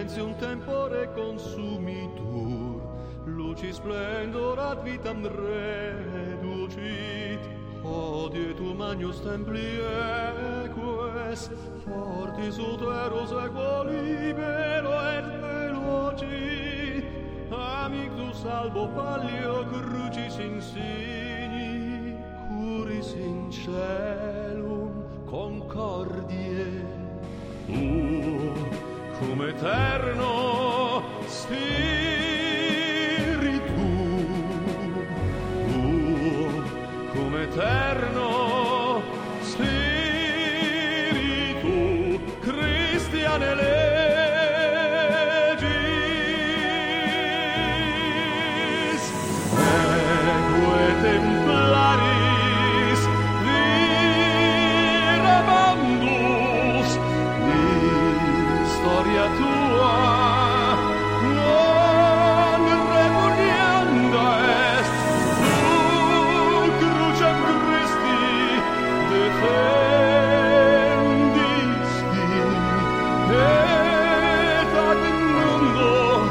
silentium tempore consumitur, lucis splendor ad vitam reducit, odietum agnus templi eques, fortis uterus equo libero et velocit, amictus albo pallio crucis insigni, curis in celum concordie. Cum eterno spiritu, cum eterno spiritu, Christiane legis, eque templaris virabandus, storia tua non repugnanda est, tu crucem Christi defendisti, et ad mundo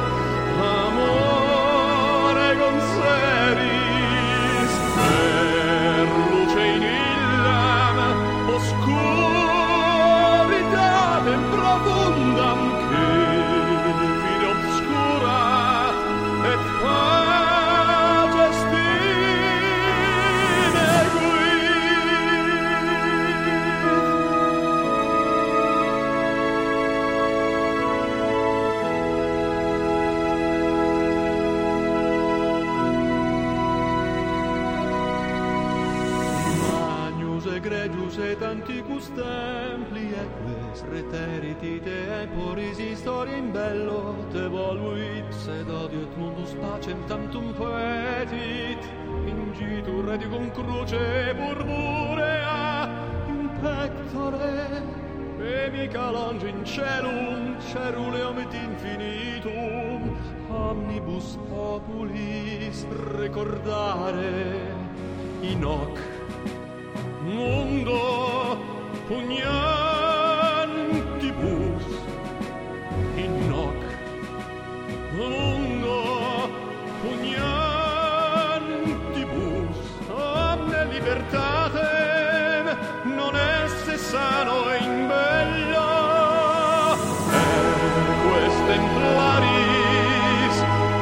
amore conseris, per luce in illam oscuritatem profundam, che fide obscura et pace Magnus egregius et antiquus templi eques reteriti temporis historia in bello te voluit, sed odiet mundus pacem tantum petit, ingitur reticum cruce purpurea in pectore, e mica longe in celum ceruleum et infinitum omnibus populis recordare in hoc mundo pugnantibus, in hoc mundo pugnantibus, omne libertatem non esse sano e in bello, eques templaris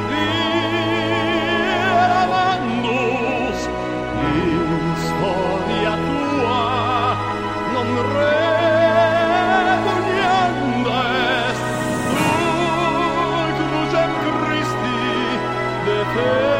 viravandus, storia tua non repugnanda est, tu crucem Christi defendisti.